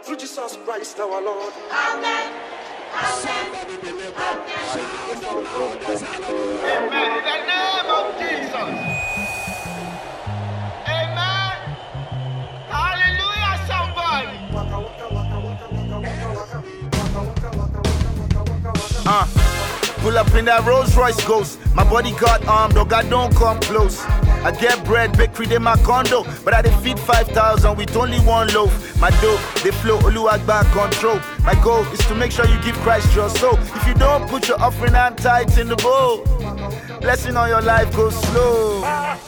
through Jesus Christ our Lord. Amen. Amen. Amen. In the name of Jesus. Amen. Hallelujah, somebody. Pull up in that Rolls Royce Ghost. My bodyguard armed, oh God, don't come close. I get bread, bakery in my condo, but I dey feed 5,000 with only one loaf. My dough, they flow, Oluwagba control. My goal is to make sure you give Christ your soul. If you don't put your offering and tithes in the bowl, blessing on your life goes slow.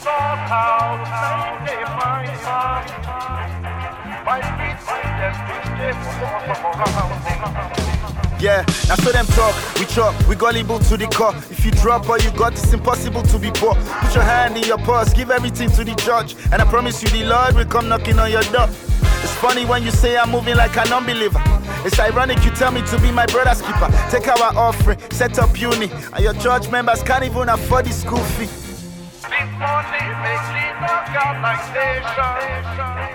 Yeah, now so them talk, we chop, we gullible to the core. If you drop all you got, it's impossible to be poor. Put your hand in your purse, give everything to the judge, and I promise you the Lord will come knocking on your door. It's funny when you say I'm moving like an unbeliever. It's ironic you tell me to be my brother's keeper. Take our offering, set up uni, and your church members can't even afford the school fee. Big money makes it knock out like nation.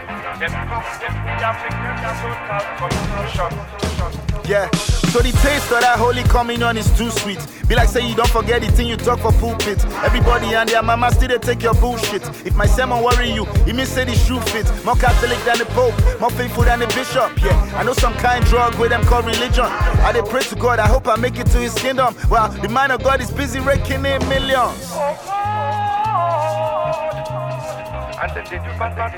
Yeah, so the taste of that Holy Communion is too sweet. Be like say you don't forget the thing you talk for pulpit. Everybody and their mama still they take your bullshit. If my sermon worry you, it means say the shoe fit. More Catholic than the Pope, more faithful than the Bishop. Yeah, I know some kind drug with them called religion. I they pray to God, I hope I make it to his kingdom. Well, the man of God is busy raking in millions. And then they do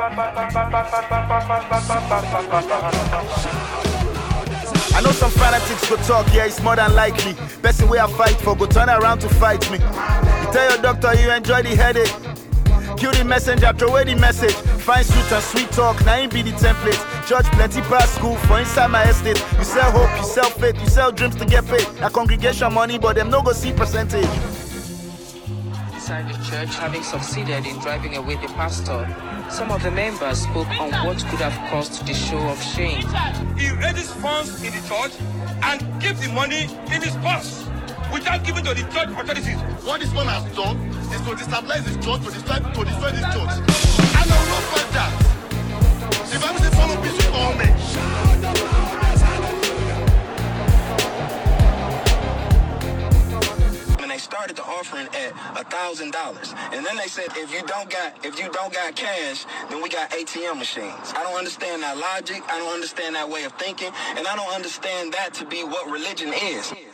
I know some fanatics go talk, yeah, it's more than likely. Best way I fight for, go turn around to fight me. You tell your doctor you enjoy the headache. Kill the messenger, throw away the message. Fine suit and sweet talk, now ain't be the template. Church plenty past school for inside my estate. You sell hope, you sell faith, you sell dreams to get paid. Now congregation money, but them no go see percentage. Inside the church, having succeeded in driving away the pastor, some of the members spoke on what could have caused the show of shame. He raises funds in the church and keeps the money in his purse without giving to the church authorities. What this man has done is to destabilize his church, to destroy this church. And I will not fight that. The Bible says, follow peace with all men. They started the offering at $1,000, and then they said if you don't got cash, then we got ATM machines. I don't understand that logic. I don't understand that way of thinking, and I don't understand that to be what religion is.